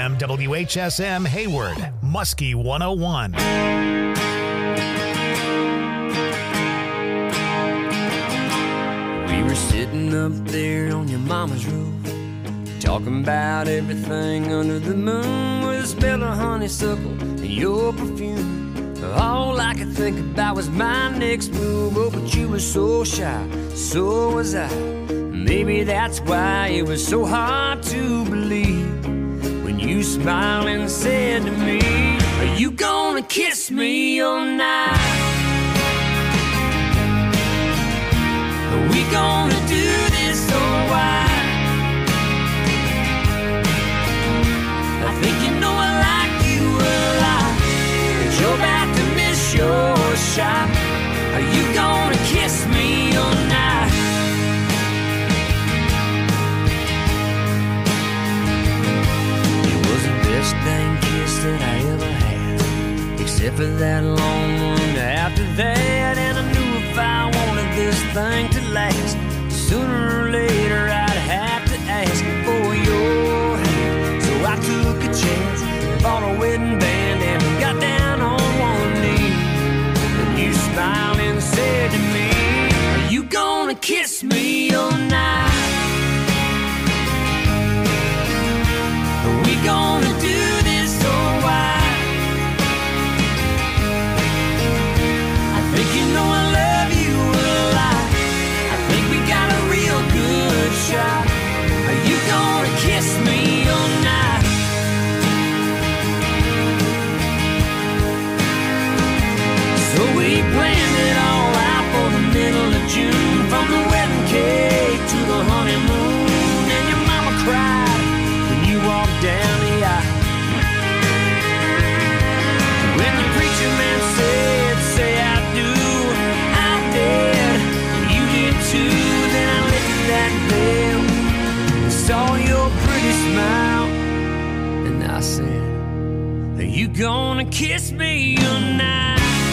FM WHSM Hayward, Muskie 101. We were sitting up there on your mama's roof, talking about everything under the moon, with the smell of honeysuckle and your perfume. All I could think about was my next move. Oh, but you were so shy, so was I. Maybe that's why it was so hard to believe when you smiled and said to me, are you gonna kiss me all night? Are we gonna do this or why? I think you know I like you a lot, but you're about to miss your shot. Are you gonna kiss me all night? It was the best dang kiss that I ever had, except for that long one after that. And I knew if I wanted this thing to last, sooner or later I'd have to ask for your hand. So I took a chance, bought a wedding band, and got down on one knee. And you smiled and said to me, are you gonna kiss me all night? Are we gonna do this or why? I think you know I love you a lot. I think we got a real good shot. Are you gonna kiss me all night? So we planned it all out for the middle of June, from the wedding cake to the honeymoon. And your mama cried when you walked down the aisle. When the preacher man said, say I do, I did, you did too. Then I lifted that veil and saw your pretty smile, and I said, are you gonna kiss me all night?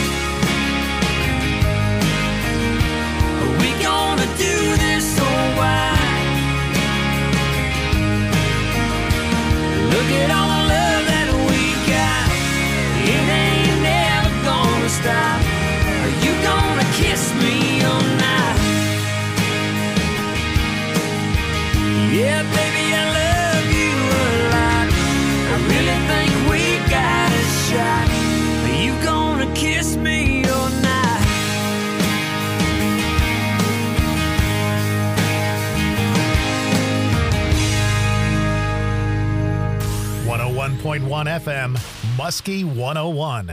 Are we gonna do this or why? Look at all the love that we got, it ain't never gonna stop. Are you gonna kiss me all night? Yeah, baby, I love you a lot. I really think we got a shot. Are you gonna kiss me all night? 101.1 FM, Muskie 101.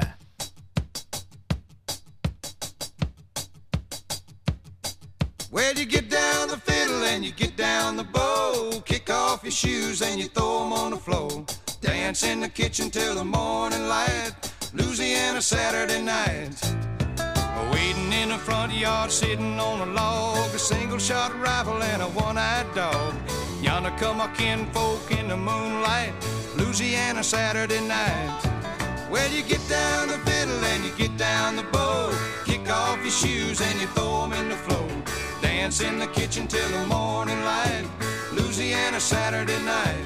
Well, you get down the fiddle and you get down the bow, kick off your shoes and you throw them on the floor, dance in the kitchen till the morning light, Louisiana Saturday night. Waiting in the front yard, sitting on a log, a single-shot rifle and a one-eyed dog. Yonder come our kinfolk in the moonlight, Louisiana Saturday night. Well, you get down the fiddle and you get down the bow, kick off your shoes and you throw them in the floor, dance in the kitchen till the morning light, Louisiana Saturday night.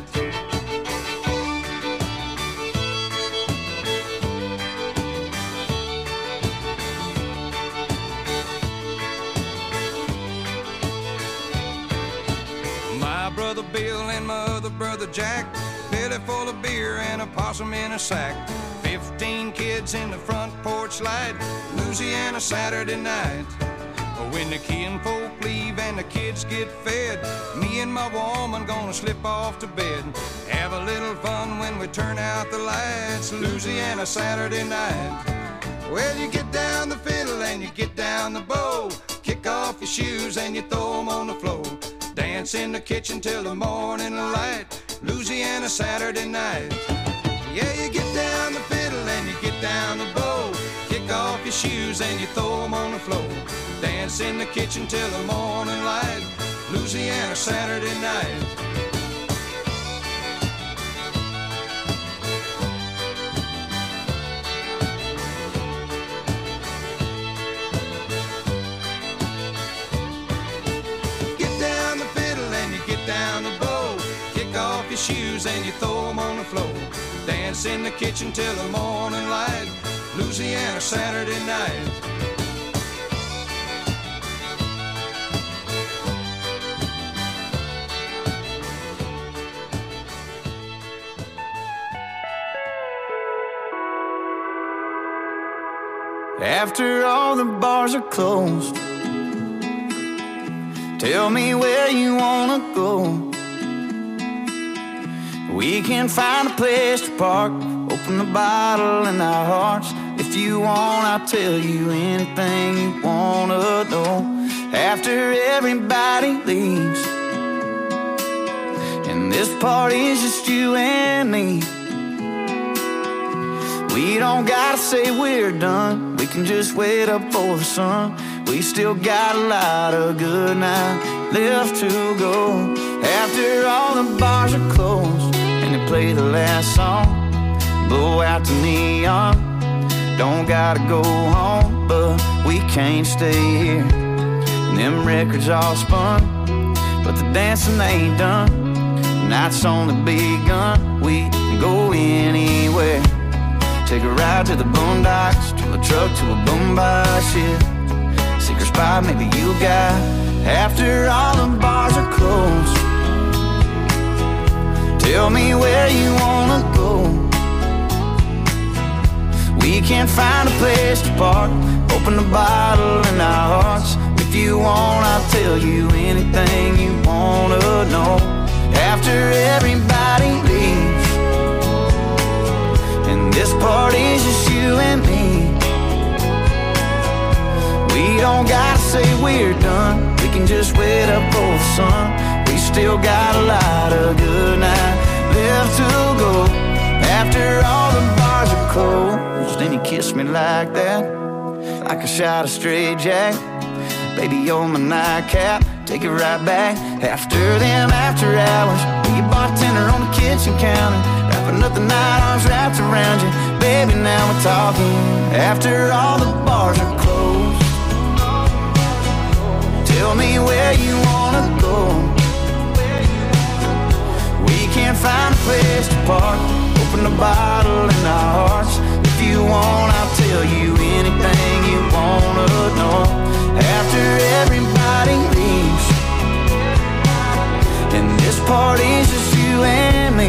My brother Bill and my other brother Jack, belly full of beer and a possum in a sack, 15 kids in the front porch light, Louisiana Saturday night. When the kinfolk leave and the kids get fed, me and my woman gonna slip off to bed, have a little fun when we turn out the lights, Louisiana Saturday night. Well, you get down the fiddle and you get down the bow, kick off your shoes and you throw them on the floor, dance in the kitchen till the morning light, Louisiana Saturday night. Yeah, you get down the fiddle and you get down the bow, kick off your shoes and you throw them on the floor, dance in the kitchen till the morning light, Louisiana Saturday night. Get down the fiddle and you get down the bow, kick off your shoes and you throw them on the floor, dance in the kitchen till the morning light. Louisiana Saturday night. After all the bars are closed, tell me where you wanna go. We can find a place to park, open the bottle in our hearts. If you want, I'll tell you anything you wanna know. After everybody leaves, and this party's just you and me, we don't gotta say we're done. We can just wait up for the sun. We still got a lot of good night left to go. After all the bars are closed and they play the last song, blow out the neon. Don't gotta go home, but we can't stay here. And them records all spun, but the dancing ain't done. The night's only begun. We can go anywhere. Take a ride to the boondocks, turn the truck to a boombox, yeah. Secret spot maybe you got. After all the bars are closed, tell me where you wanna go. We can find a place to park, open the bottle in our hearts. If you want, I'll tell you anything you wanna know. After everybody leaves, and this party's just you and me, we don't gotta say we're done. We can just wait up for the sun. We still got a lot of good night left to go. After all the bars are closed, and you kiss me like that, like a shot of straight jack. Baby, you're my nightcap, take it right back. After them after hours, be a bartender on the kitchen counter, wrapping up the night, arms wrapped around you. Baby, now we're talking. After all the bars are closed, tell me where you wanna go. We can't find a place to park, open the bottle in our hearts. If you want, I'll tell you anything you wanna know. After everybody leaves, and this party's just you and me,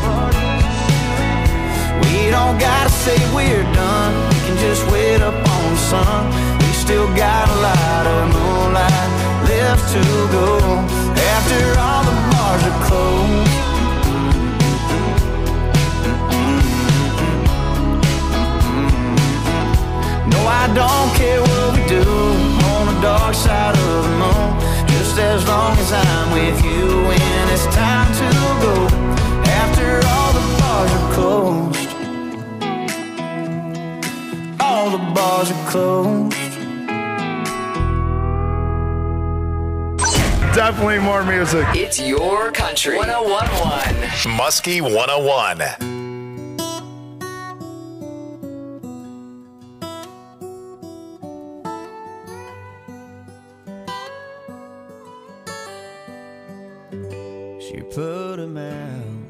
we don't gotta say we're done. We can just wait up on the sun. We still got a lot of moonlight left to go. After all the bars are closed, no, I don't care what we do on the dark side of the moon, just as long as I'm with you when it's time to go. After all the bars are closed, all the bars are closed. Definitely more music. It's your country. 101.1 Muskie 101. She put him out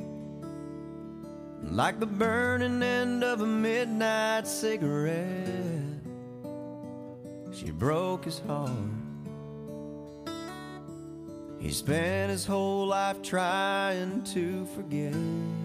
like the burning end of a midnight cigarette. She broke his heart. He spent his whole life trying to forget.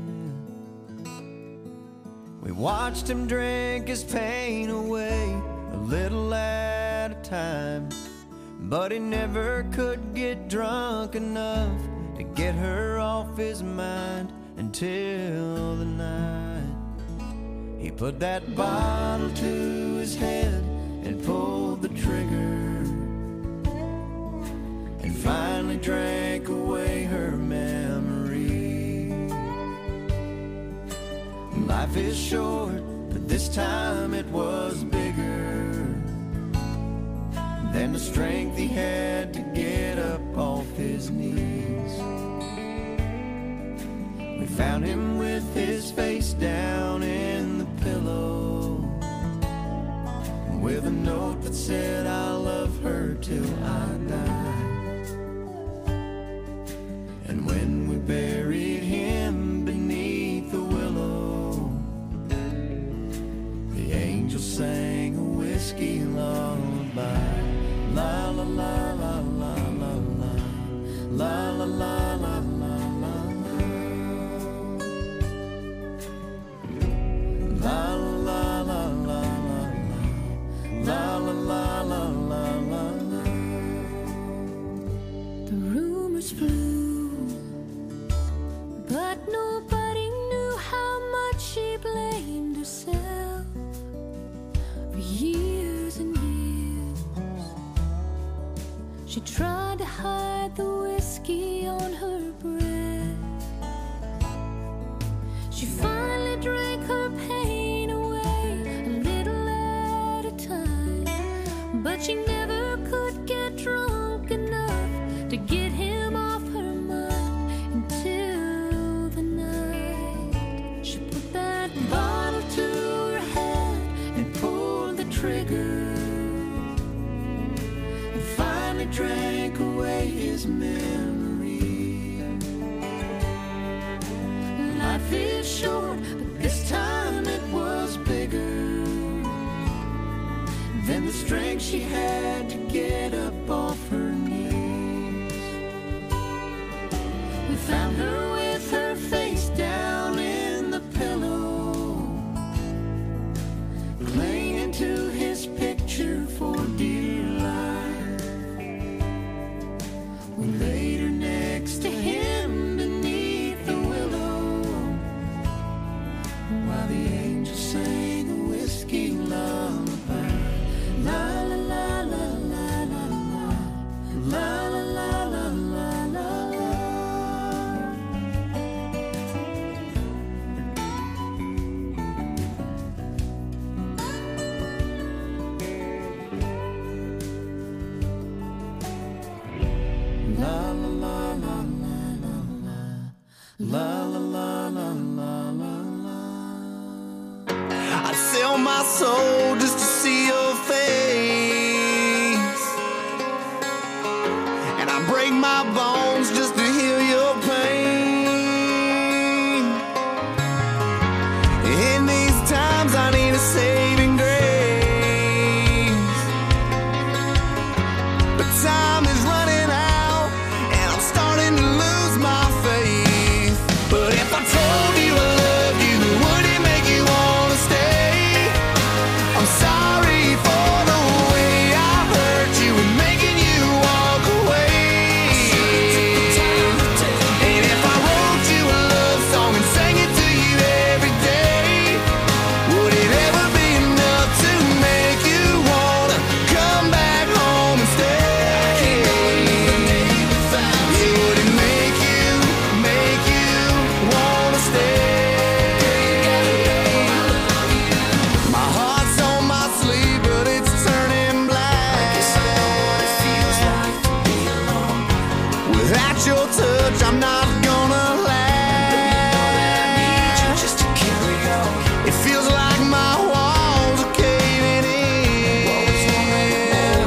We watched him drink his pain away, a little at a time, but he never could get drunk enough to get her off his mind until the night he put that bottle to his head and pulled the trigger, and finally drank away her memory. Life is short, but this time it was bigger than the strength he had to get up off his knees. We found him with his face down in the pillow, with a note that said, "I'll love her till I die." And when we buried him beneath the willow, She finally drank her pain away, a little at a time. But she never could get drunk enough to get him off her mind until the night she put that bottle to her head and pulled the trigger, and finally drank away his memory. Life is short, but this time it was bigger than the strength she had to get up off her knees. We found her with her face down in the pillow, clinging to his picture for dear life. We laid her next to him beneath the willow, while the angels sang a whiskey lullaby. La la la la la la la la la la la la la. La la la la la la la la la. I'd sell my soul just to see your face, and I break my bones just to heal your pain. In these times I need a saving grace, but time is running out and I'm starting to lose my faith. But if I told you I loved you, would it make you wanna stay? I'm sorry for the way I hurt you and making you walk away. And if I wrote you a love song and sang it to you every day, would it ever be enough to make you wanna come back home and stay? Would it make you wanna stay? My heart's on my sleeve, but it's turning black. Without your touch, I'm not gonna last. It feels like my walls are caving in,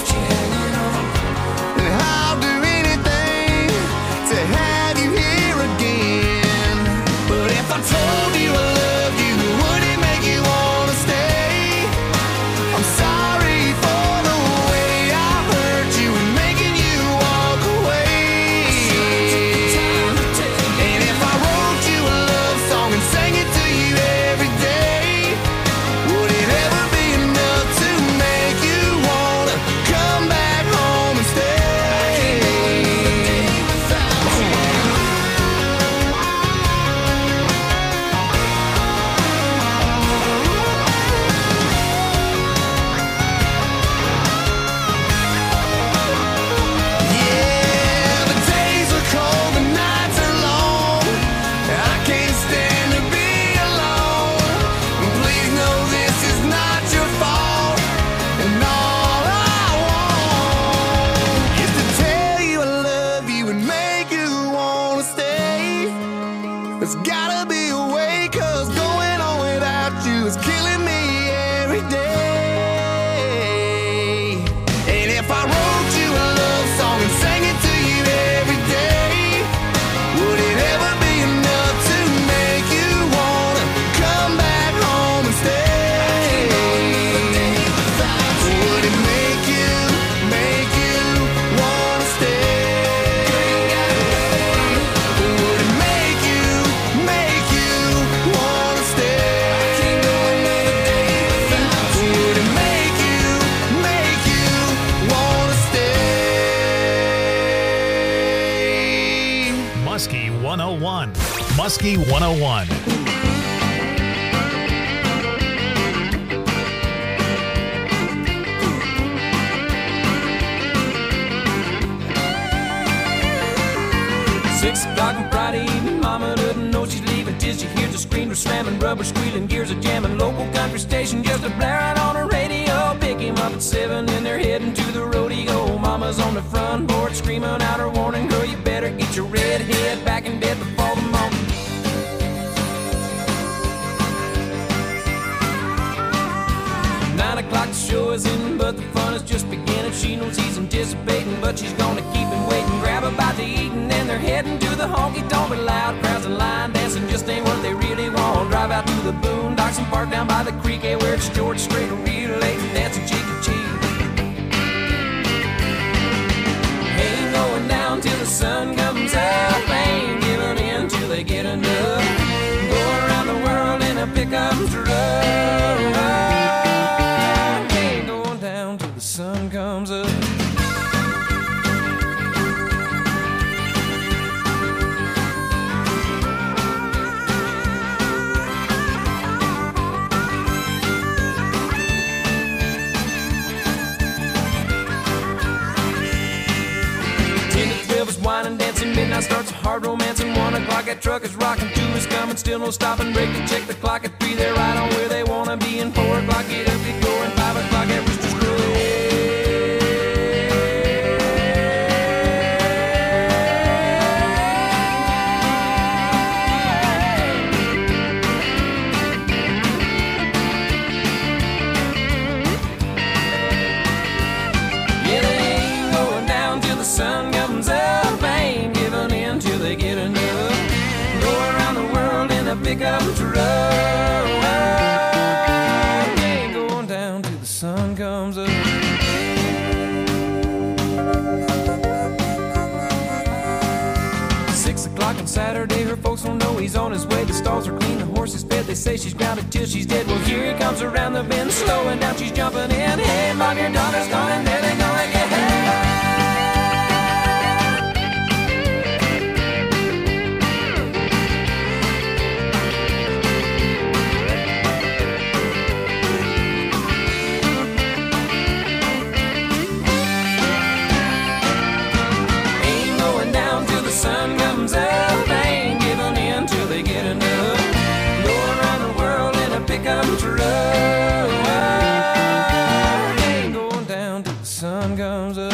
and I'll do anything to have you here again. But if I told you I loved you, would it make you wanna stay? I'm sorry for the way I hurt you and making you walk away. And if I wrote you a love song and sang it to you every day, would it ever be enough to make you wanna come back home and stay? Yeah, the days are cold, the nights are long, and I can't stand to be alone. Please know this is not your fault, and all I want is to tell you I love you and make you wanna stay. There's gotta be a way, 'cause going on without you is killing me every day. And if I wrote you a love song and sang it to you every day, would it ever be enough to make you wanna come back home and stay? Would it make you wanna stay? Would it make you wanna stay? Would it make you wanna stay? Muskie 101. Muskie 101. is you hear the screamers slamming, rubber squealing, gears are jamming. Local country station just a blaring on the radio. Pick him up at 7 and they're heading to the rodeo. Mama's on the front porch screaming out her warning. Girl, you better get your red head back in bed before the morning. 9 o'clock, the show is in, but the fun is just beginning. She knows he's anticipating, but she's gonna keep him waiting. Grab a bite to eat, and then they're heading to the honky-tonk. But loud crowds and line dancing just ain't what they really want. Drive out to the boondocks and park down by the creek, where it's George Strait, real late, and dancing cheek to cheek. Ain't going down till the sun comes up. Ain't giving in till they get enough. Go around the world in a pickup truck. Sun comes up. 10 to 12 is wine and dancing. Midnight starts a hard romancing. 1 o'clock that truck is rocking. 2 is coming, still no stopping. Break to check the clock at 3. They're right on where they wanna be. And 4 o'clock get up, get going. 5 o'clock that rooster's crowing. Pickup truck. Ain't going down till the sun comes up. 6 o'clock on Saturday, her folks don't know he's on his way. The stalls are clean, the horse is fed. They say she's grounded till she's dead. Well, here he comes around the bend, slowing down, she's jumping in. Hey, mom, your daughter's gone, and there they go again. Sun comes up, ain't giving in till they get enough. Go around the world in a pickup truck. Ain't going down till the sun comes up.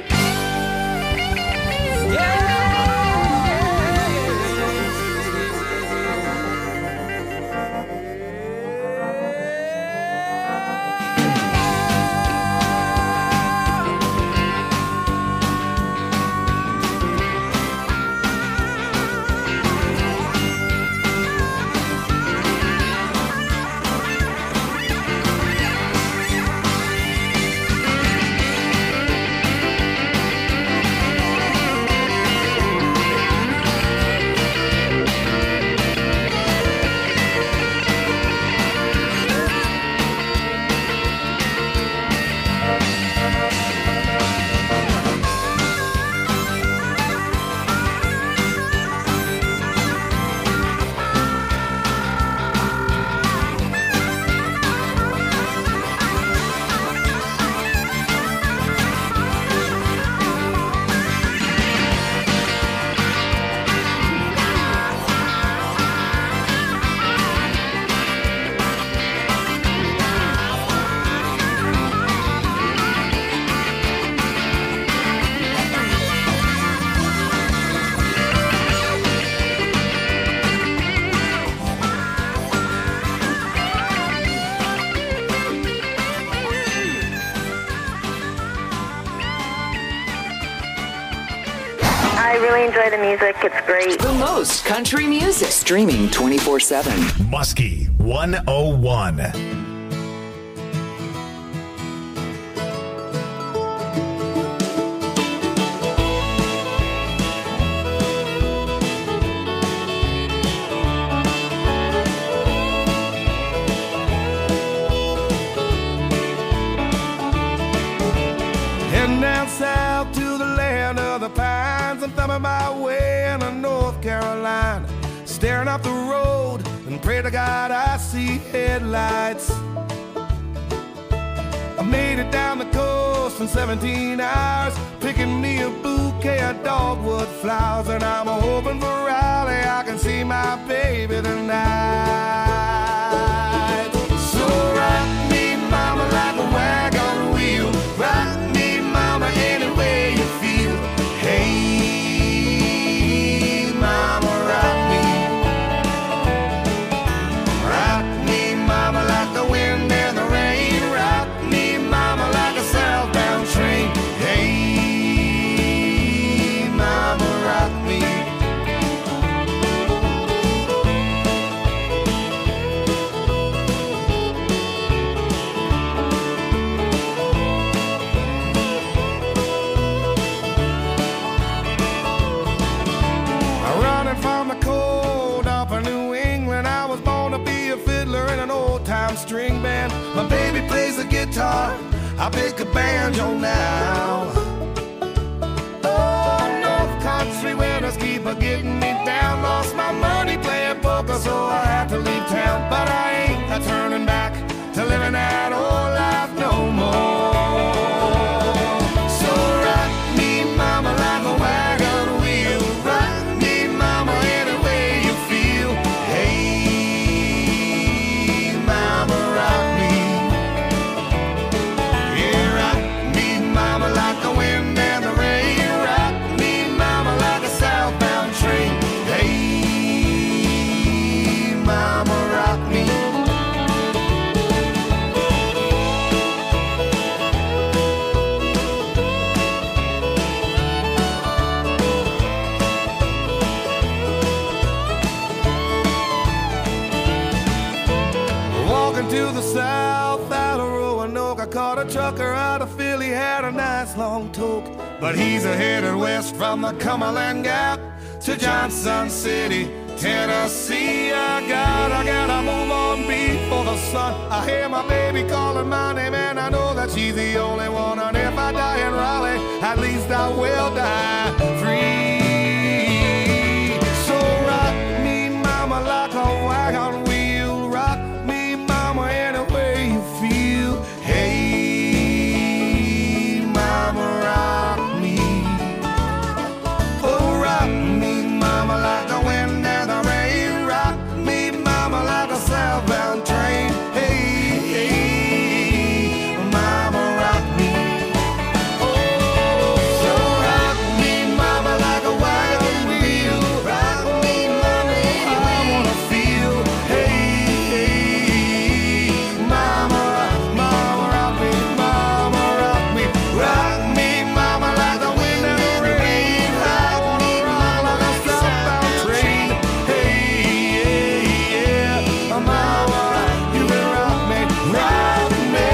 I really enjoy the music. It's great. The most country music. Streaming 24/7. Muskie 101. Heading down south to the land of the pines. I'm thumbing my way into North Carolina, staring up the road and pray to God I see headlights. I made it down the coast in 17 hours, picking me a bouquet of dogwood flowers, and I'm hoping for Raleigh I can see my baby tonight. So rock me, mama, like a wagon wheel. Rock me, mama, any way you feel. Hey, mama, rock me. Rock me, mama, like the wind and the rain. Rock me, mama, like a southbound train. Hey, mama, rock me. Running from the cold up in New England, I was born to be a fiddler in an old-time string band. My baby plays the guitar, I pick a banjo now. Oh, North Country winners keep a getting me down. Lost my money playing poker, so I had to leave town. But I ain't a turning back to living that old life no more. So rock me, mama, like a wagon wheel. Rock me, mama, any way you feel. Hey, mama, rock me. Yeah, rock me, mama, like the wind and the rain. Rock me, mama, like a southbound train. Hey, mama, rock me. Walking to the south out of Roanoke, I caught a trucker out of Philly, had a nice long toke. But he's a-headed west from the Cumberland Gap to Johnson City, Tennessee. I gotta move on before the sun. I hear my baby calling my name and I know that she's the only one. And if I die in Raleigh, at least I will die free. So rock me, mama, like a wagon wheel. Rock me, mama, any way you feel. Hey, mama, rock me. Oh, rock me, mama, like the wind and the rain. Rock me, mama, like a southbound train. Hey, hey, mama, rock me. Oh, so rock me, mama, like a wagon wheel. Rock me, mama, any way I wanna feel. Hey, hey, mama, rock me, mama, rock me. Rock me, mama, like the wind and the rain. I wanna rock like a southbound train. Hey, yeah, mama, you can rock me, rock me.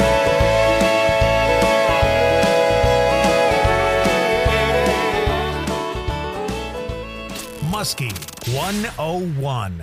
Muskie 101.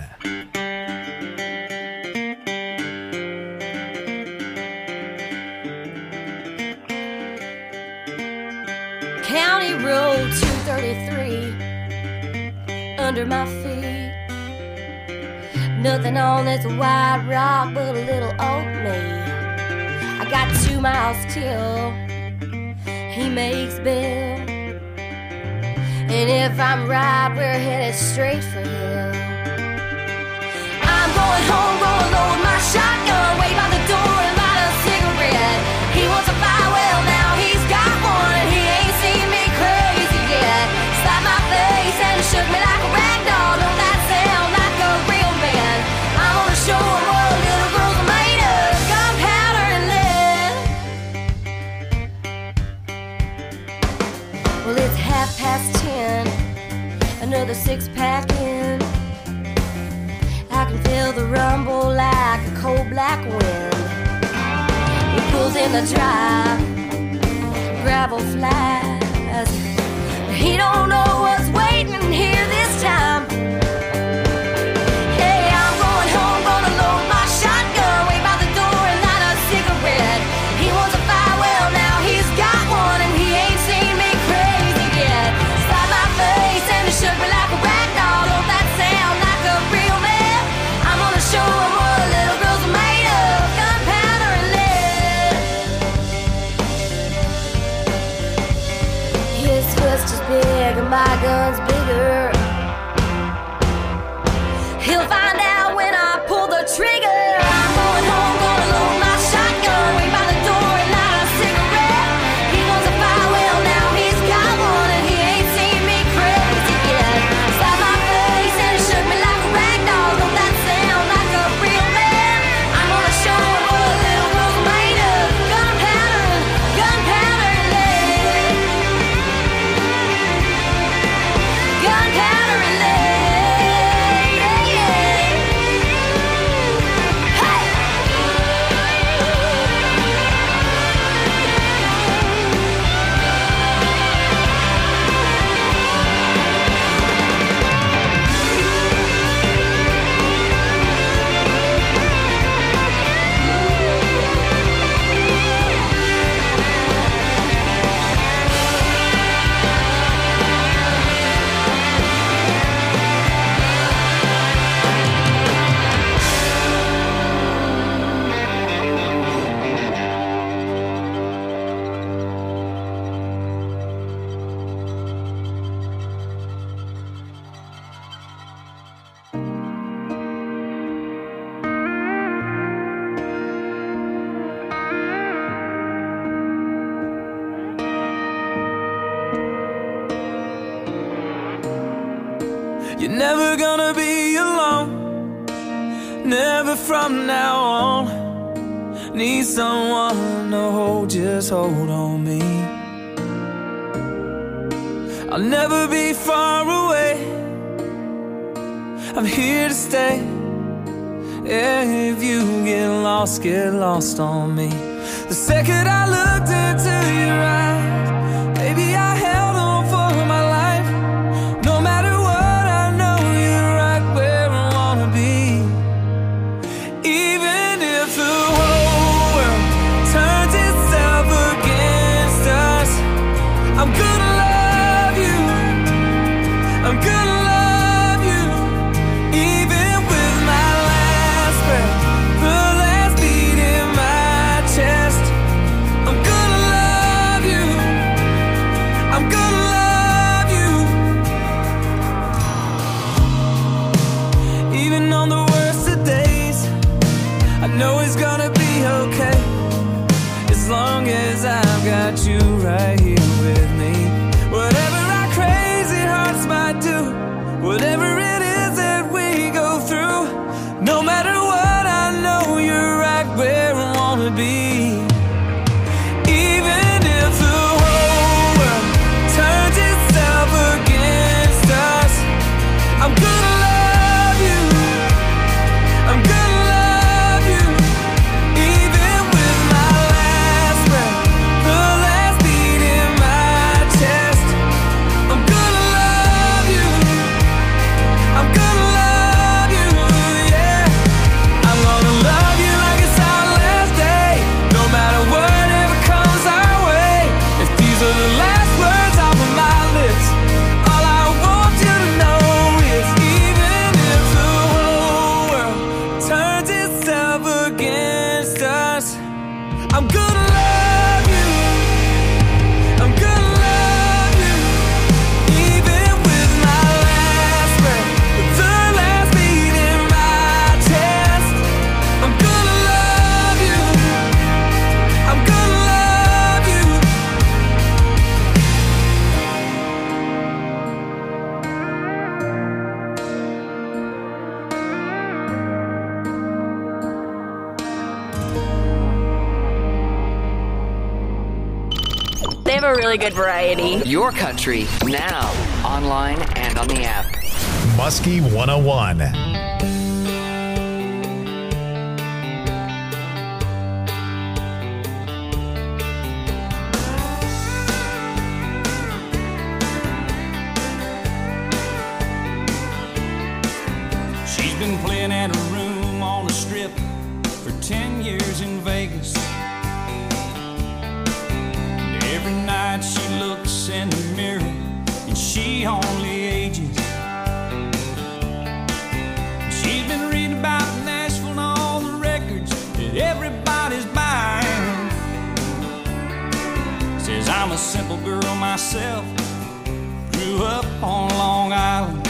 County Road 233 under my feet. Nothing on this wide rock but a little old me. I got 2 miles till he makes bail. And if I'm right, we're headed straight for hell. I'm going home, gonna load my shotgun, wait by the door and light a cigarette. He wants a fire, well now he's got one, and he ain't seen me crazy yet. Slapped my face and shook me like a rag doll. Don't that sound like a real man? I'm gonna show him what little girls are made of, gunpowder and lead. Well, it's 10:30, another 6-pack in. I can feel the rumble like a cold black wind. He pulls in the drive, gravel flies. He don't know what's waiting here this time. Hey, I'm going home, gonna load my shotgun, wait by the door and light a cigarette. He wants a fire, well now he's got one, and he ain't seen me crazy yet. Slapped my face and he shook me like a rag doll. Don't that sound like a real man? I'm gonna show him what little girls are made of, gunpowder and lead. His fist is big and my gun never gonna be alone, never from now on. Need someone to hold, just hold on me. I'll never be far away, I'm here to stay. Yeah, if you get lost on me. The second I looked into your eyes, baby, I held on for my life. No matter what, I know you're right where I wanna be. Even if the whole world turns itself against us, I'm gonna love you, I'm gonna love you. Even with my last breath, the last beat in my chest, I'm gonna love you, I'm gonna love you. Even on the worst of days, I know it's gonna be okay, as long as I've got you right here with me. Whatever our crazy hearts might do, whatever it is that we go through, no matter what, I know you're right where I wanna be. Even if the whole world turns itself against us, I'm gonna love you, I'm gonna love you. Even with my last breath, the last beat in my chest, I'm gonna love you, I'm gonna love you, yeah. I'm gonna love you like it's our last day, no matter whatever comes our way. If these are the last words off of my lips, all I want you to know is even if the whole world turns itself against us, I'm gonna love you, I'm gonna love you. Even with my last breath, the last beat in my chest, I'm gonna love you, I'm gonna love you. They have a really good variety. Your country, now, online and on the app. Muskie 101. She's been playing at a room on the strip for 10 years in Vegas. And every night she looks in the mirror and she only ages. She's been reading about Nashville and all the records that everybody's buying. Says I'm a simple girl myself, grew up on Long Island.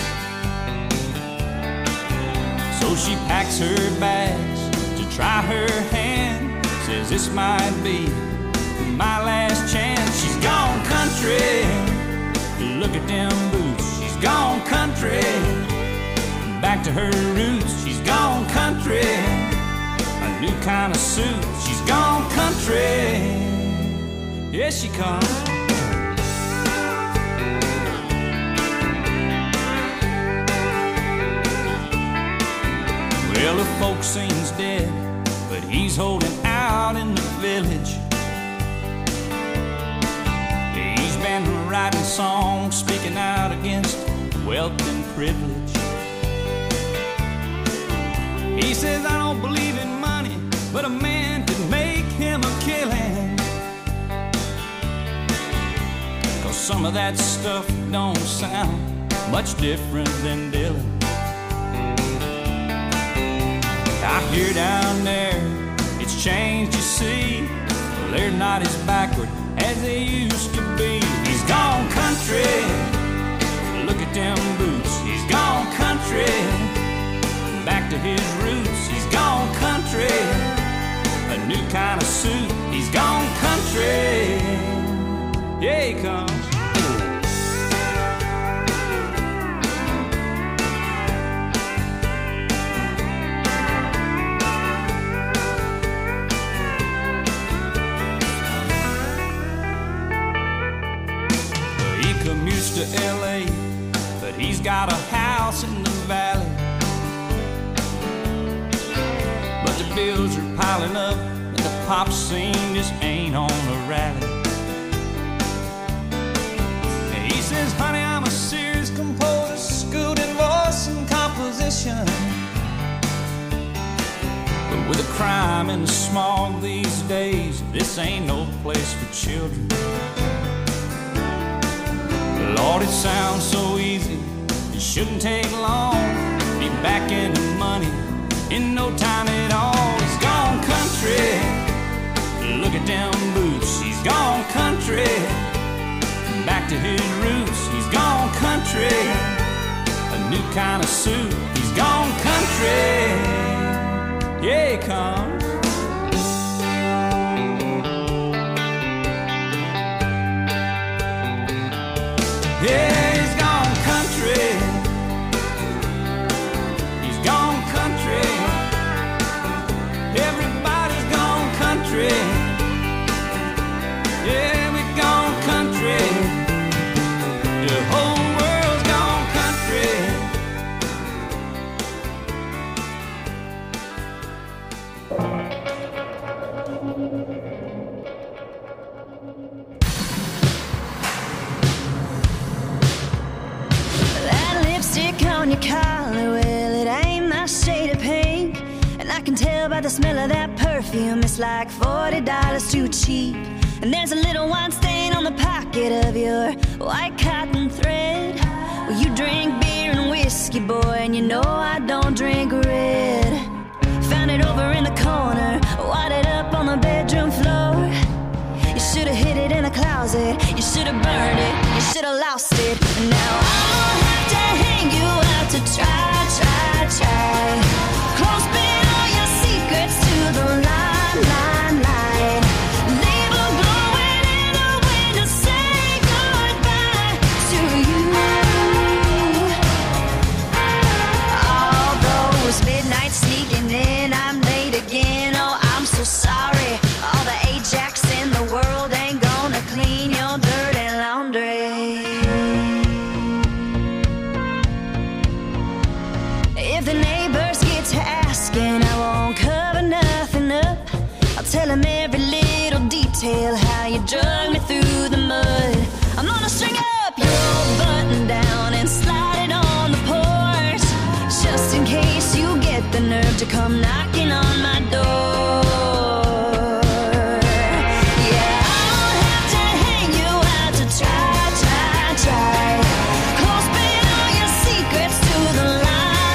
So she packs her bags to try her hand. Says this might be my last chance. She's gone country, look at them boots. She's gone country, back to her roots. She's gone country, a new kind of suit. She's gone country, yes she comes. Well, the folk scene's dead, but he's holding out in the village. He's been writing songs, speaking out against wealth and privilege. He says, I don't believe in money, but a man could make him a killing. 'Cause some of that stuff don't sound much different than Dylan. I hear down there, it's changed, you see. Well, they're not as backward as they used to be. He's gone country, look at them boots. He's gone country, back to his roots. He's gone country, a new kind of suit. He's gone country, yeah he comes. He's got a house in the valley, but the bills are piling up and the pop scene just ain't on a rally. He says, honey, I'm a serious composer, schooled in voice and composition. But with the crime and the smog these days, this ain't no place for children. Lord, it sounds so easy, it shouldn't take long. Be back in the money in no time at all. He's gone country, look at them boots. He's gone country, back to his roots. He's gone country, a new kind of suit. He's gone country, yeah, he comes. Yeah, he's gone country. He's gone country. Everybody's gone country. Yeah, we've gone country. The whole world's gone country. That lipstick on your collar, well, it ain't my shade of pink. And I can tell by the smell of that perfume, it's like $40 too cheap. And there's a little white stain on the pocket of your white cotton thread. Well, you drink beer and whiskey, boy, and you know I don't drink red. Found it over in the corner, wadded up on the bedroom floor. You should've hid it in a closet, you should've burned it, you should've lost it. And now I'll have to hang you out to try. Close bid all your secrets to the line. Leave a blowing in the wind to say goodbye to you. All those midnights sneaking in, I'm late again, oh, I'm so sorry. All the Ajax in the world ain't gonna clean your dirty laundry. If the neighbors get to asking, I won't cover nothing up. I'll tell them every little detail, how you drug me through the mud. I'm gonna string up your old button down and slide it on the porch, just in case you get the nerve to come knocking on my door. Yeah, I'll have to hang you out to try. Close bid all your secrets to the line.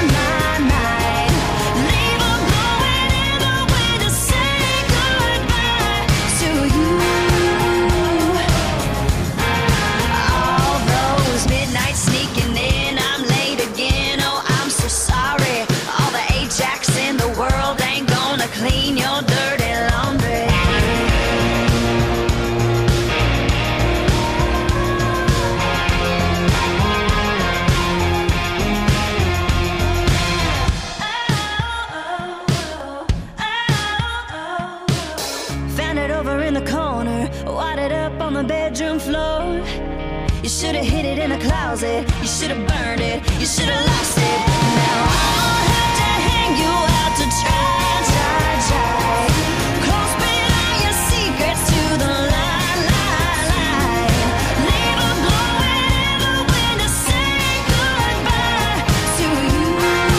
Leave a blowing in the wind to say goodbye to you. All those midnights sneaking in, I'm late again, oh, I'm so sorry. All the Ajax in the world ain't gonna clean your dirty laundry. Found it over in the corner, wadded up on the bedroom floor. You should've hid it in a closet, you should've burned it, you should've lost it. Now I'll have to hang you out to try. Close bid all your secrets to the line. Leave a blowing in the wind to say goodbye to you.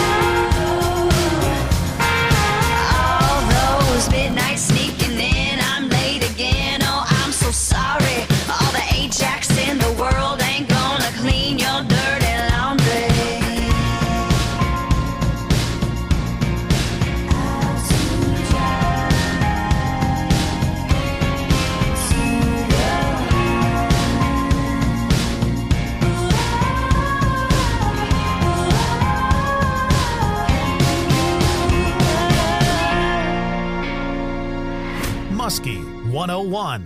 All those midnights sneaking in, I'm late again, oh, I'm so sorry. All the Ajax in the world ain't gonna clean your dirty laundry. Muskie 101.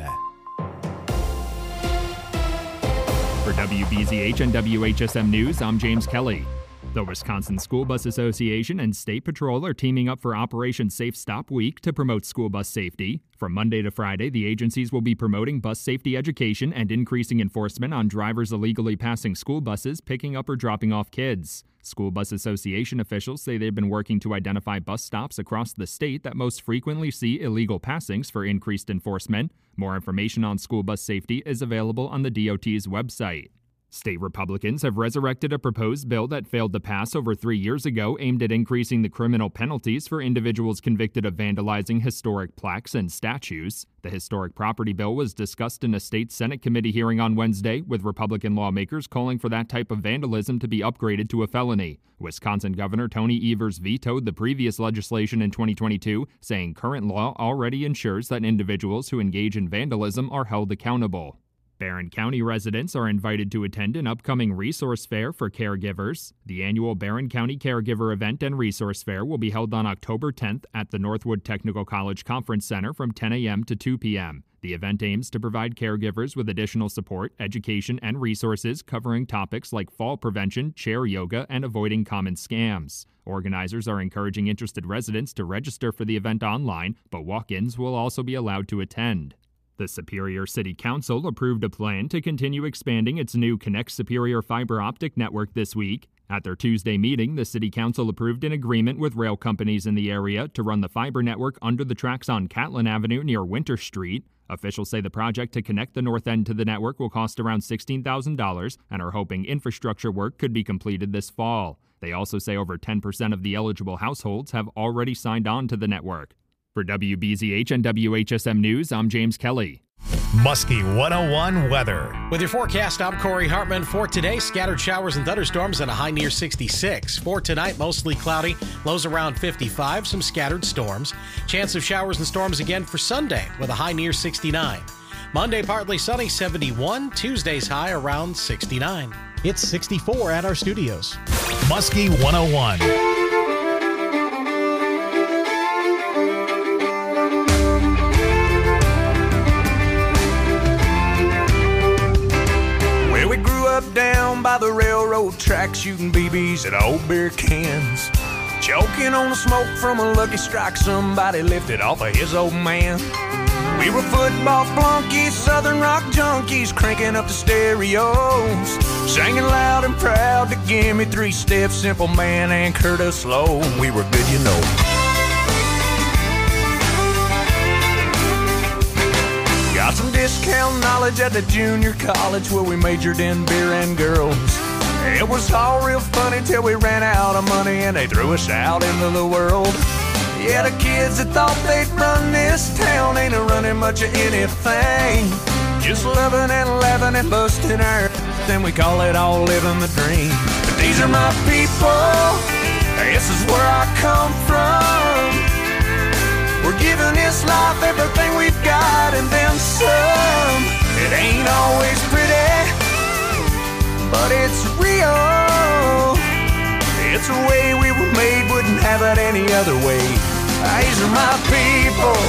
For WBZH and WHSM News, I'm James Kelly. The Wisconsin School Bus Association and State Patrol are teaming up for Operation Safe Stop Week to promote school bus safety. From Monday to Friday, the agencies will be promoting bus safety education and increasing enforcement on drivers illegally passing school buses, picking up or dropping off kids. School Bus Association officials say they've been working to identify bus stops across the state that most frequently see illegal passings for increased enforcement. More information on school bus safety is available on the DOT's website. State Republicans have resurrected a proposed bill that failed to pass over 3 years ago aimed at increasing the criminal penalties for individuals convicted of vandalizing historic plaques and statues. The historic property bill was discussed in a state Senate committee hearing on Wednesday, with Republican lawmakers calling for that type of vandalism to be upgraded to a felony. Wisconsin Governor Tony Evers vetoed the previous legislation in 2022, saying current law already ensures that individuals who engage in vandalism are held accountable. Barron County residents are invited to attend an upcoming resource fair for caregivers. The annual Barron County Caregiver Event and Resource Fair will be held on October 10th at the Northwood Technical College Conference Center from 10 a.m. to 2 p.m. The event aims to provide caregivers with additional support, education, and resources covering topics like fall prevention, chair yoga, and avoiding common scams. Organizers are encouraging interested residents to register for the event online, but walk-ins will also be allowed to attend. The Superior City Council approved a plan to continue expanding its new Connect Superior fiber optic network this week. At their Tuesday meeting, the City Council approved an agreement with rail companies in the area to run the fiber network under the tracks on Catlin Avenue near Winter Street. Officials say the project to connect the north end to the network will cost around $16,000 and are hoping infrastructure work could be completed this fall. They also say over 10% of the eligible households have already signed on to the network. For WBZH and WHSM News, I'm James Kelly. Muskie 101 weather. With your forecast, I'm Corey Hartman. For today, scattered showers and thunderstorms and a high near 66. For tonight, mostly cloudy, lows around 55, some scattered storms. Chance of showers and storms again for Sunday with a high near 69. Monday, partly sunny, 71. Tuesday's high around 69. It's 64 at our studios. Muskie 101. Down by the railroad track, shooting BBs at old beer cans, choking on the smoke from a Lucky Strike somebody lifted off of his old man. We were football flunkies, southern rock junkies, cranking up the stereos, singing loud and proud to give me 3 steps, Simple Man and Curtis Slow. We were good, you know. Got some discount knowledge at the junior college where we majored in beer and girls. It was all real funny till we ran out of money and they threw us out into the world. Yeah, the kids that thought they'd run this town ain't a-running much of anything. Just loving and laughing and busting our then we call it all living the dream. But these are my people, this is where I come from. We're giving this life everything we've got and then some. It ain't always pretty, but it's real. It's the way we were made, wouldn't have it any other way. These are my people.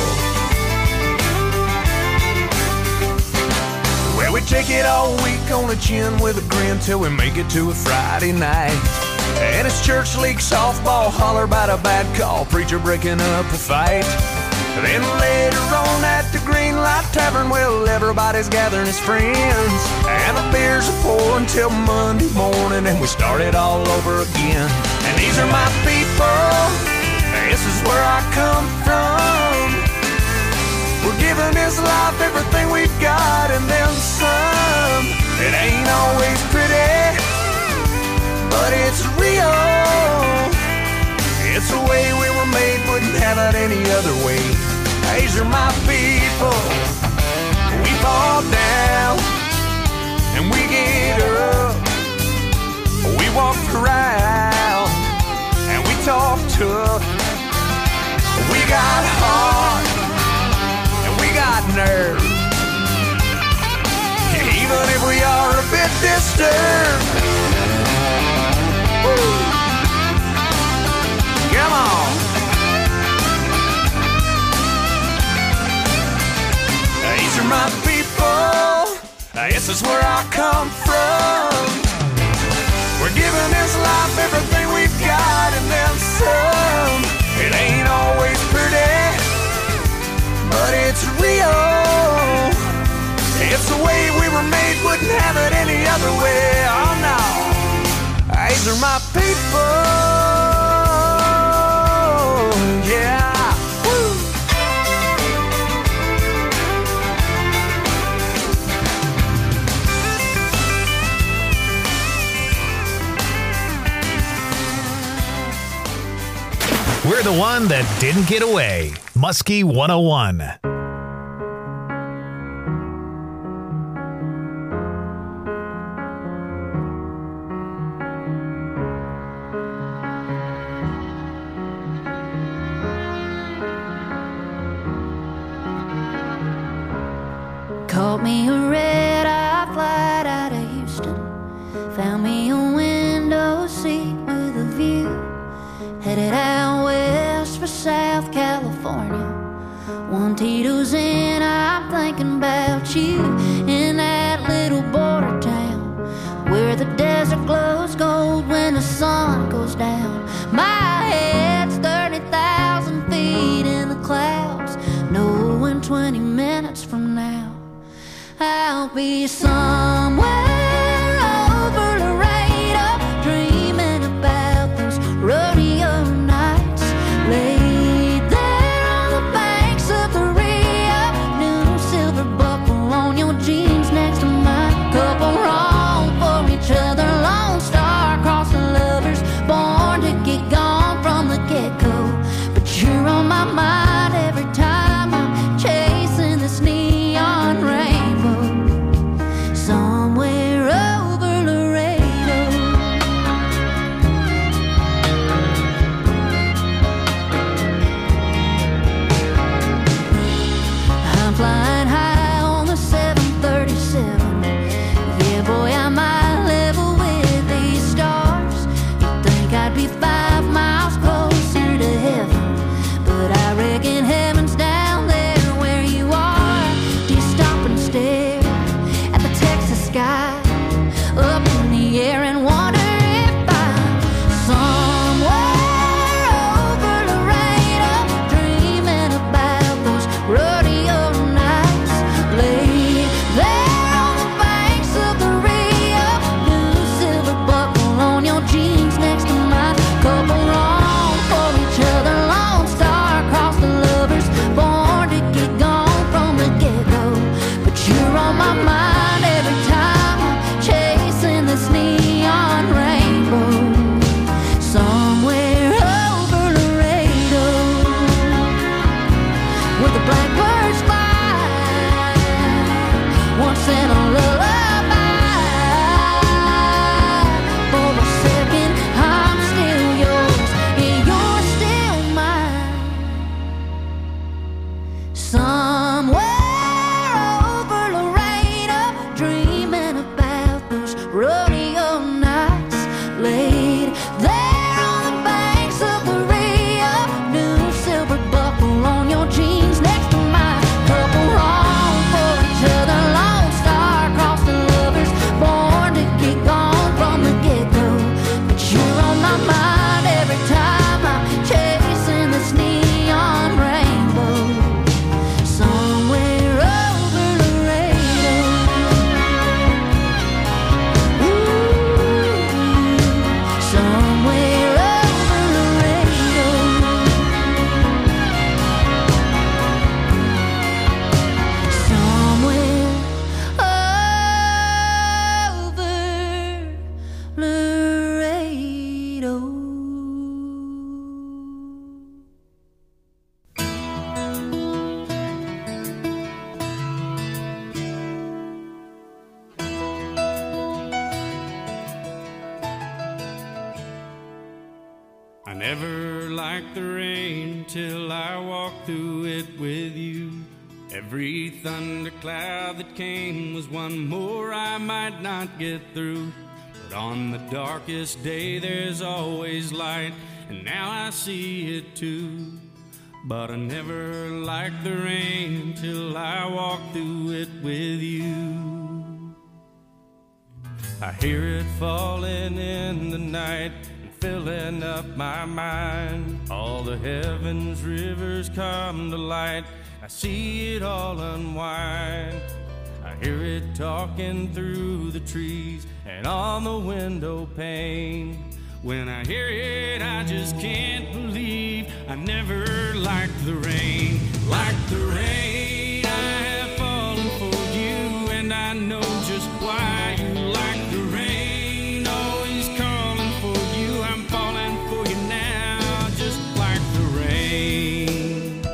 Well, we take it all week on the chin with a grin till we make it to a Friday night. And it's church league softball, holler about a bad call, preacher breaking up a fight. Then later on at the Green Light Tavern, well, everybody's gathering as friends, and the beers are pouring till Monday morning, and we start it all over again. And these are my people, this is where I come from. We're giving this life everything we've got and then some. It ain't always pretty, but it's real. It's the way we were made, wouldn't have it any other way. These are my people. We fall down and we get up. We walk around and we talk tough. We got heart and we got nerve. Even if we are a bit disturbed. Woo. Come on. These are my people. This is where I come from. We're giving this life everything people. Yeah. Woo. We're the one that didn't get away. Muskie 101. Caught me a red-eye flight out of Houston. Found me a window seat with a view. Headed out west for South California. One Tito's in, I'm thinking about you. In that little border town where the desert glows gold when the sun goes down. My head's 30,000 feet in the clouds, knowing 20 minutes from now I'll be somewhere over Laredo, dreaming about those rodeo nights. Laid there on the banks of the Rio, new silver buckle on your jeans next to mine. Couple wrong for each other, lone star across the lovers, born to get gone from the get-go. But you're on my mind every time I'm chasing this neon rainbow. Somewhere over Laredo. I'm flying high on the 737. Yeah, boy, I might level with these stars. You'd think I'd be 5 miles closer to heaven, but I reckon heaven's down there where you are. Do you stop and stare at the Texas sky up in the air and wonder if I'm somewhere over Laredo, dreaming about those rodeo nights. Laid there on the banks of the Rio, new silver buckle on your jeans next to mine. Couple wrong for each other, lone star across the lovers, born to get gone from the get-go. But you're on my mind every time I'm chasing this neon rainbow. Somewhere over Laredo, where the blackbirds fly, once in a lullaby. For a second, I'm still yours, and you're still mine. Somewhere over Laredo, dreaming about those rodeo nights. Laid there on the banks of the Rio, new silver buckle on your jeans next to mine. Couple wrong for each other, lone star across the lovers, born to get gone from the get-go. But you're on my mind every time I'm chasing this neon rainbow. Somewhere over Laredo. Somewhere over Laredo. Somewhere over Laredo. I never liked the rain till I walked through it with you. Every thundercloud that came was one more I might not get through. But on the darkest day there's always light, and now I see it too. But I never liked the rain till I walked through it with you. I hear it falling in the night, filling up my mind. All the heavens rivers come to light, I see it all unwind. I hear it talking through the trees and on the window pane. When I hear it, I just can't believe I never liked the rain. Like the rain, I have fallen for you, and I know just why you like the rain. Always calling for you, I'm falling for you now, just like the rain.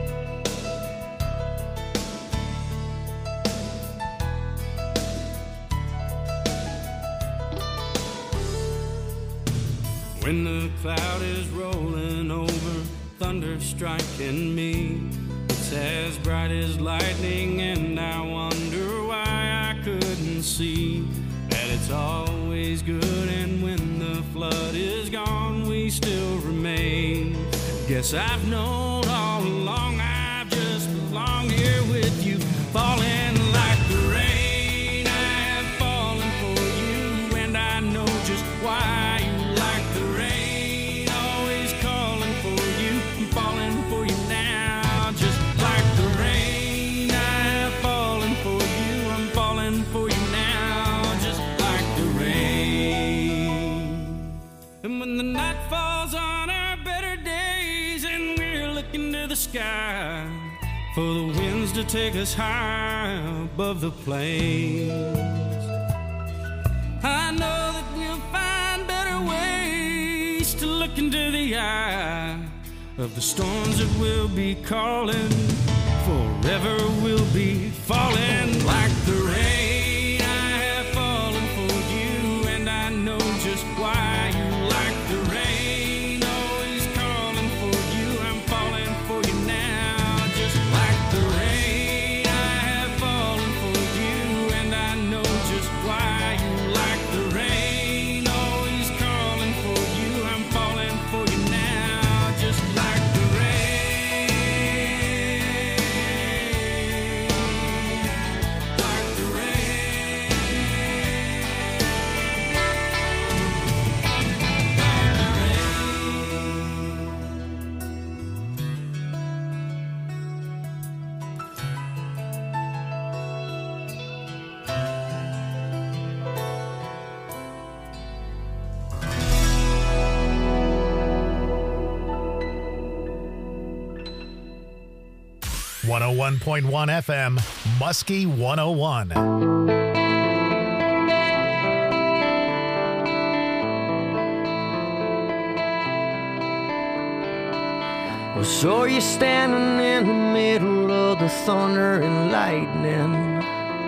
When the cloud is rolling over, thunder striking me, it's as bright as lightning, and I wonder why I couldn't see that it's always good, and when the flood is gone, we still remain. Guess I've known all along I've just belonged here with you, falling like the rain. I have fallen for you, and I know just why you like the rain. Always calling for you, I'm falling for you now, just like the rain. I have fallen for you, I'm falling for you now, just like the rain. And when the night falls on our better days and we're looking to the sky for the winds to take us high above the plains, I know that we'll find better ways to look into the eye of the storms that we'll be calling. Forever we'll be falling like the rain. I have fallen for you, and I know just why you like the rain. Always calling for you, I'm falling for you now, just like the rain. I have fallen for you, and I know just why you like the rain. Always calling for you, I'm falling for you now, just like the rain. Like the rain. 101.1 FM, Muskie 101. Well, so you're standing in the middle of the thunder and lightning.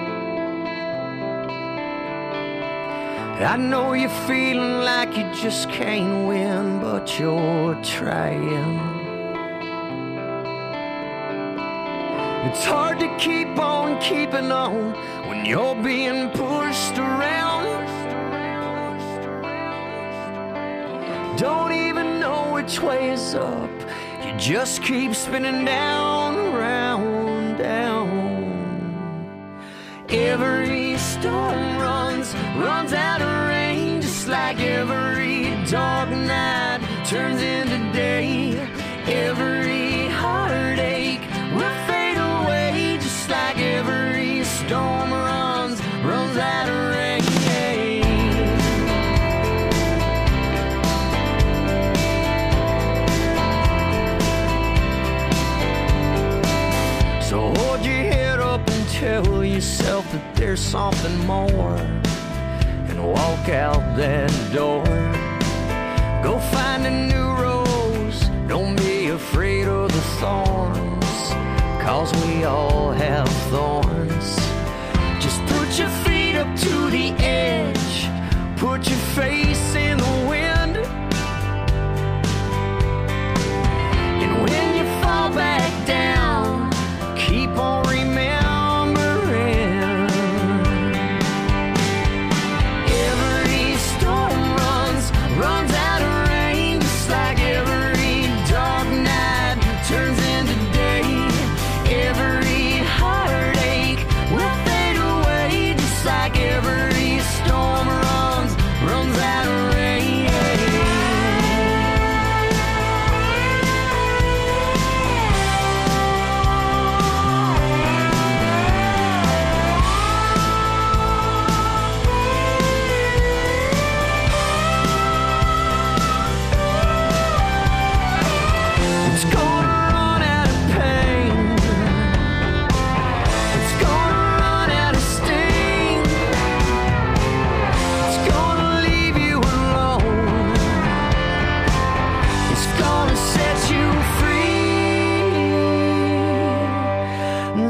I know you're feeling like you just can't win, but you're trying. It's hard to keep on keeping on when you're being pushed around. Don't even know which way is up. You just keep spinning down, round, down. Every storm runs out of rain, just like every dark night turns into day. Every heartache will fade away, just like every storm runs out of rain. So hold your head up and tell yourself that there's something more, and walk out that door. Go find a new rose, don't be afraid of the thorns, 'cause we all have thorns. Just put your feet up to the edge, put your face in the wind, and when you fall back down, keep on remembering. Every storm runs out of rain, just like every dark night turns into day. Every heartache will fade away, just like every storm runs out of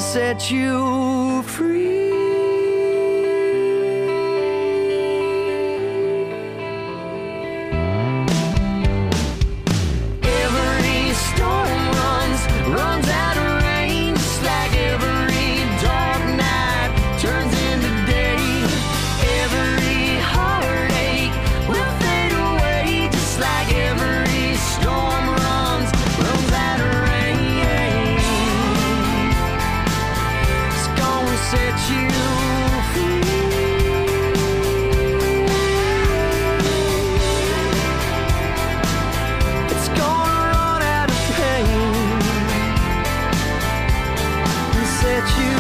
set you free. Every storm runs out of rain, just like every dark night turns into day. Every heartache will fade away, just like every storm runs out of rain. It's gonna set you free. It's gonna run out of pain and set you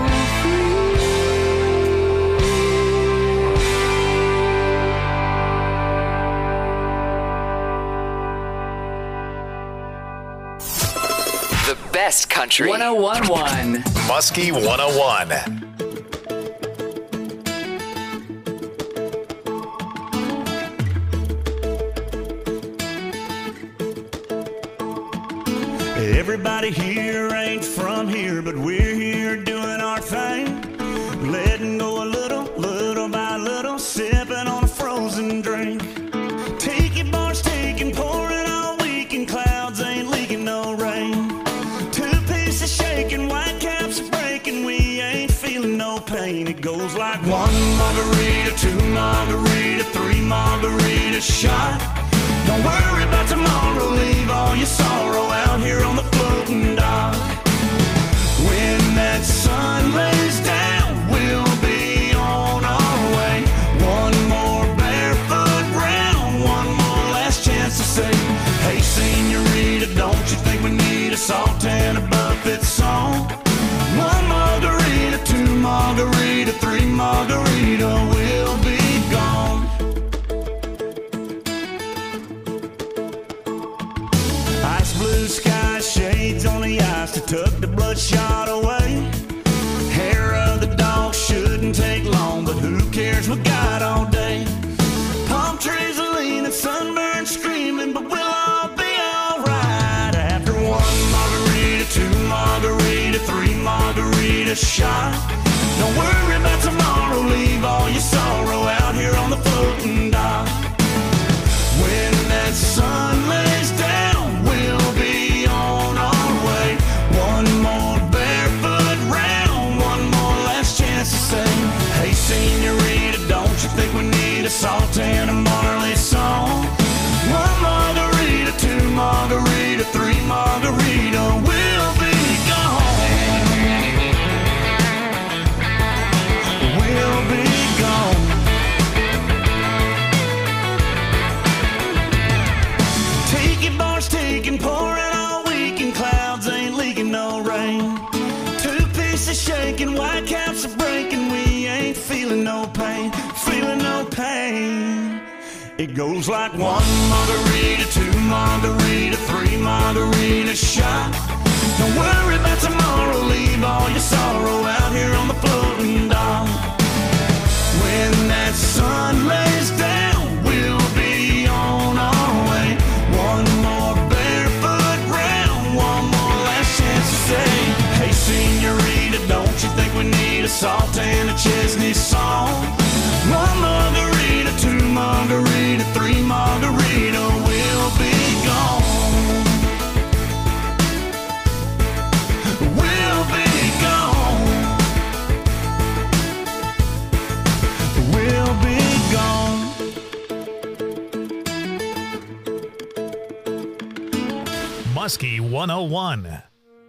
The best country. 1011. Muskie 101. Everybody here ain't from here, but we're here doing our thing. Letting go a little by little, sipping on a frozen drink. Tiki bars taking, pouring all weekend, clouds ain't leaking no rain. Two pieces shaking, white caps are breaking, we ain't feeling no pain. It goes like one margarita, two margarita, three margarita shot. Don't worry about tomorrow, leave all your sorrow out here on the floating dock. When that sun lays down, we'll be on our way. One more barefoot round, one more last chance to say, hey senorita, don't you think we need a salt and a buffet song? One margarita, two margarita, three margarita, we'll be gone. Ice blue sky, shades on the ice to tuck the bloodshot away. Hair of the dog shouldn't take long, but who cares, we got all day. Palm trees are leaning, sunburned screaming, but we'll all be alright. After one margarita, two margarita, three margarita shot. Don't worry about tomorrow, leave all your sorrow out here on the floating dock. When that sun lays down, we'll be on our way. One more barefoot round, one more last chance to say, hey senorita, don't you think we need a salt and a Marley song? One margarita, two margarita, three margarita, we'll be gone. We'll be gone. Tiki bars taking, pouring all weekend, clouds ain't leaking no rain. Two pieces shaking, white caps are breaking, we ain't feeling no pain, feeling no pain. It goes like one margarita, two margarita, three margarita shot. Don't worry about tomorrow, leave all your sorrow out here on the floating dock. When that sun lays down, we'll be on our way. One more barefoot round, one more last chance to say, hey senorita, don't you think we need a salt and a Chesney song? One margarita, two margarita, three margarita, we'll be gone. We'll be gone. We'll be gone. Muskie 101.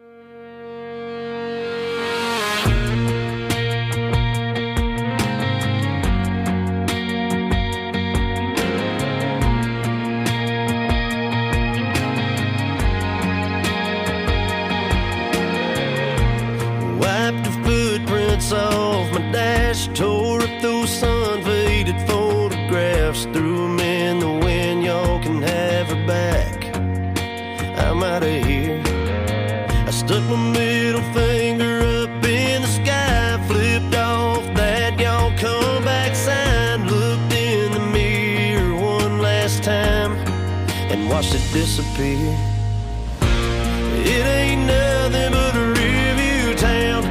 Wiped the footprints off my dash, tore up those sun-faded photographs, threw them in the wind, y'all can have her back. I'm out of here. I stuck my middle finger up in the sky, flipped off that y'all come back sign, looked in the mirror one last time and watched it disappear. It ain't nothing but a review town,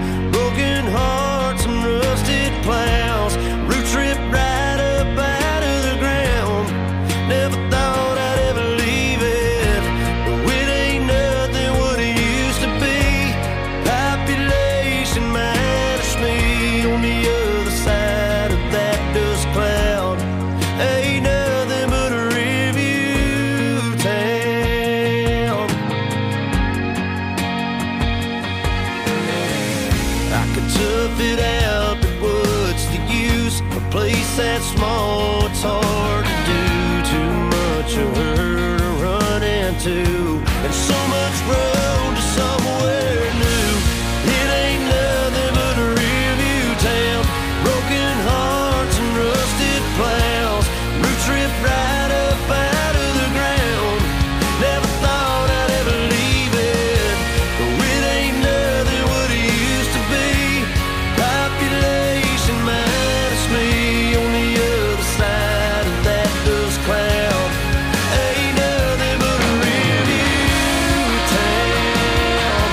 that small, it's hard to do. Too much of her to run into, and so much road to somewhere new. It ain't nothing but a rearview town. Broken hearts and rusted plows. Roots ripped right up out of the ground. Never thought I'd ever leave it. Oh, it ain't nothing what it used to be. Population minus me on the other side of that dust cloud. Ain't nothing but a rearview town.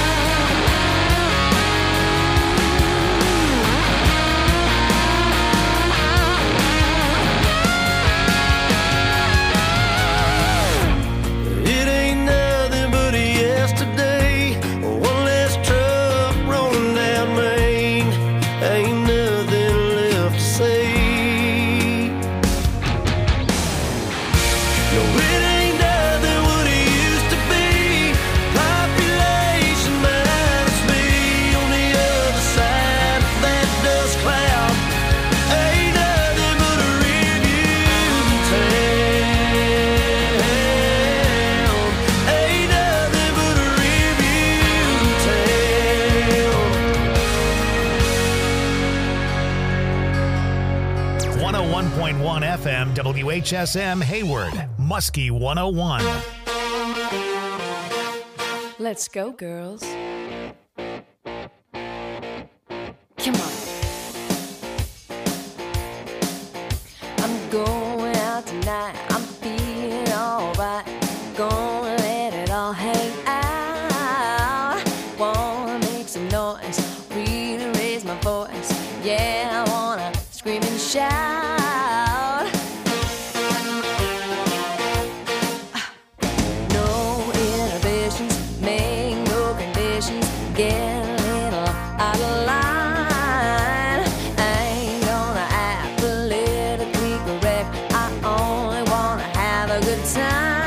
It ain't nothing but a yesterday. One less truck rolling down Main. Ain't nothing left to say. No, it ain't nothing what it used to be. Population minus me on the other side of that dust cloud. Ain't nothing but a rearview town. Ain't nothing but a rearview town. 101.1 FM WHSM Hayward, Muskie 101. Let's go, girls. Come on. I'm going out tonight. I'm feeling alright. Gonna let it all hang out. Wanna make some noise. Really raise my voice. Yeah, I wanna scream and shout. No inhibitions, make no conditions. Get a little out of line. I ain't gonna act politically correct. I only wanna have a good time.